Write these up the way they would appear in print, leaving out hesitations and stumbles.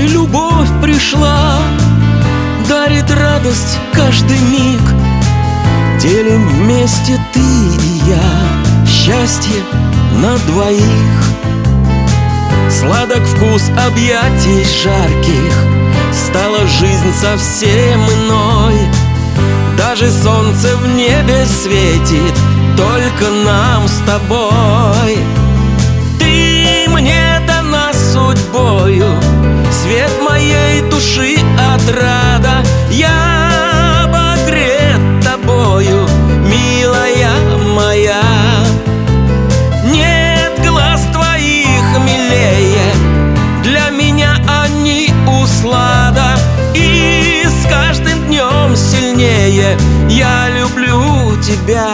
тобой любовь пришла, дарит радость каждый миг. Делим вместе ты и я счастье на двоих. Сладок вкус объятий жарких, стала жизнь совсем иной. Даже солнце в небе светит только нам с тобой. Ты мне дана судьбою, свет моей души отрада. Я обогрет тобою, милая моя. Нет глаз твоих милее, для меня они услада. И с каждым днем сильнее я люблю тебя.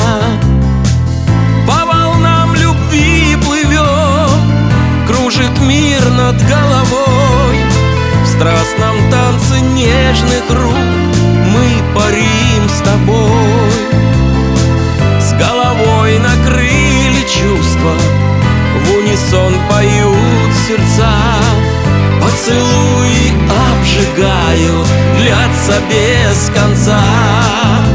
По волнам любви плывем, кружит мир над головой. В страстном танце нежных рук мы парим с тобой. С головой накрыли чувства, в унисон поют сердца. Поцелуи обжигают, длятся без конца.